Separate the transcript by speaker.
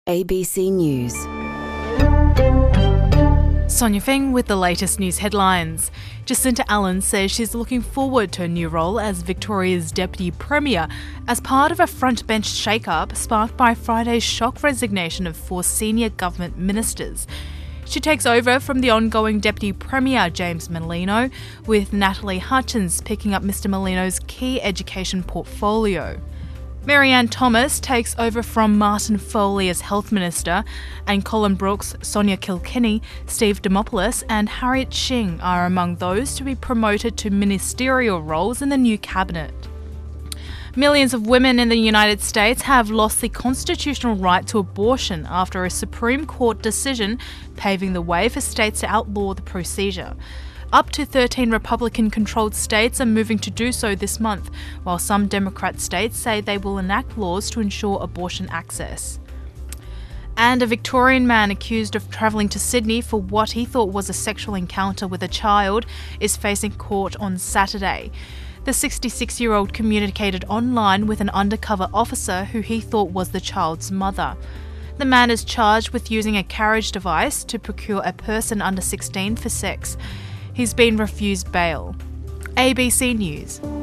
Speaker 1: ABC News.
Speaker 2: Sonia Feng with the latest news headlines. Jacinta Allen says she's looking forward to a new role as Victoria's Deputy Premier as part of a frontbench shake-up sparked by Friday's shock resignation of 4 senior government ministers. She takes over from the ongoing Deputy Premier James Merlino, with Natalie Hutchins picking up Mr Merlino's key education portfolio. Marianne Thomas takes over from Martin Foley as Health Minister, and Colin Brooks, Sonia Kilkenny, Steve Dimopoulos and Harriet Shing are among those to be promoted to ministerial roles in the new cabinet. Millions of women in the United States have lost the constitutional right to abortion after a Supreme Court decision paving the way for states to outlaw the procedure. Up to 13 Republican-controlled states are moving to do so this month, while some Democrat states say they will enact laws to ensure abortion access. And a Victorian man accused of travelling to Sydney for what he thought was a sexual encounter with a child is facing court on Saturday. The 66-year-old communicated online with an undercover officer who he thought was the child's mother. The man is charged with using a carriage device to procure a person under 16 for sex. He's been refused bail. ABC News.